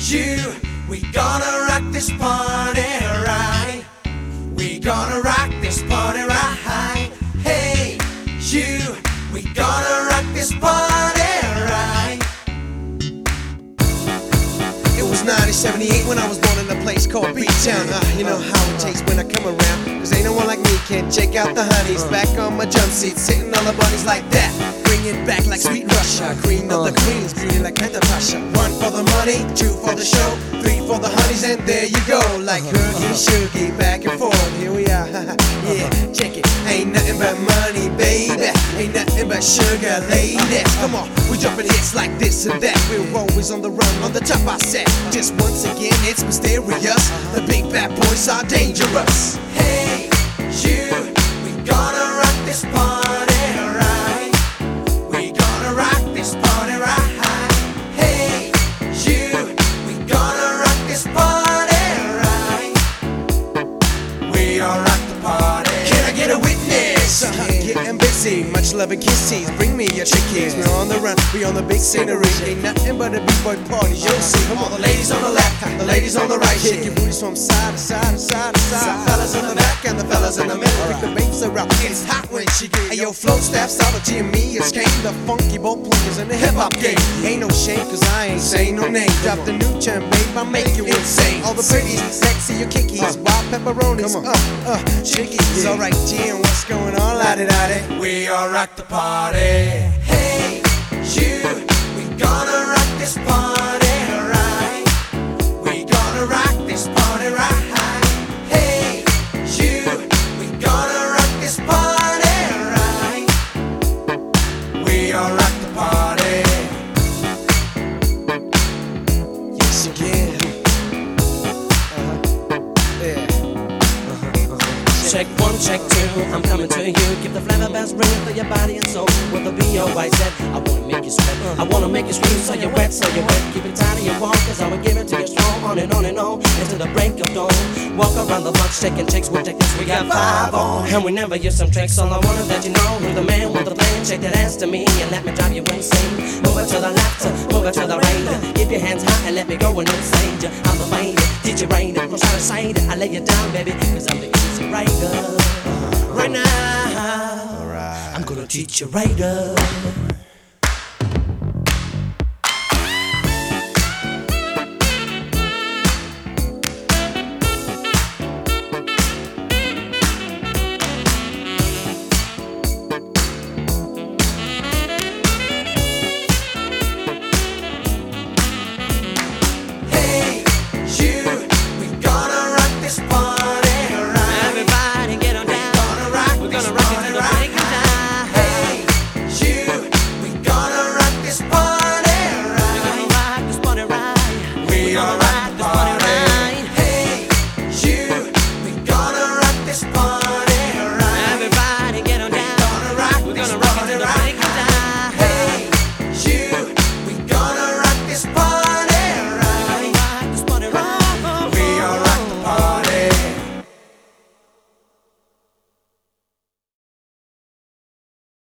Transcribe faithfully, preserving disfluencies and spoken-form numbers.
you, we gonna rock this party right. We gonna rock this party right. Hey, you, we gonna rock this party right. It was nineteen seventy-eight when I was born in a place called B-Town. Uh, you know how it tastes when I come around, cause ain't no one like me can check out the honeys. Back on my jump seat, sitting on the bunnies like that. Bring it back like sweet Russia. Queen of the queens, beauty like Panta Pasha. One for the money, two for the show, three for the honeys, and there you go. Like Hoogie, Shoogie, back and forth, here we are. Yeah, check it. Ain't nothing but money, baby. Ain't nothing but sugar, ladies. Come on, we jumping hits like this and that. We're always on the run, on the top I said. Just once again, it's mysterious. The big bad boys are dangerous. Hey, you, we gonna rock this party right. We gonna rock this party right. Hey, you, we gonna rock this party right. We all rock the party. Can I get a witness? Uh-huh. Getting busy, much love and kisses. Bring me your chickies. We're on the run, we on the big scenery. Ain't nothing but a big boy party, you'll see. All the ladies on the left, the ladies on the right. Shake your booties from side to side to side to side. Fellas in the back and the fellas in the middle. Pick the babes around, it's hot when she get. Hey yo, flow staff, Solid and me, it's came. The funky boat players in the hip hop game. Ain't no shame, cause I ain't saying no name. Drop the new term, babe, I make you insane. All the pretties, sexy, your kickies, wild pepperonis, uh, uh, chickies. Alright, G, and what's going on, la-di-da-di? We all rock the party. Hey, you, we gonna rock this party right. We gonna rock this party right. Hey, you, we gonna rock this party right. We all rock the party. Yes, you can. Uh-huh. Yeah. Check one, check two, I'm coming to you. Give the flavor best, bring it to your body and soul. With the B O I Z, I wanna make you sweat, I wanna make you scream. So you're wet, so you're wet. Keep it tight in your walk, cause I will give it to you strong. On and on and on, into the break of dawn. Walk around the block, shaking chicks with techniques. We got five on, and we never use some tricks. All I want is that you know who's the man with the plan. Shake that ass to me and let me drive you insane. Move it to the left, move it to the right. Keep your hands high and let me go and insane you. I'm the lady, teach you right. From side to side, I lay you down, baby, cause I'm the easy rider. Right now, Alright. I'm gonna teach you right up. Hey, you, we gonna rock this party right. Everybody get on down. Gonna rock We're this gonna rock it party to the right. break of dawn. Hey, you, we gonna rock this party We're right. gonna rock this party right. We gonna gonna rock this party right. Hey, you, we gonna rock this party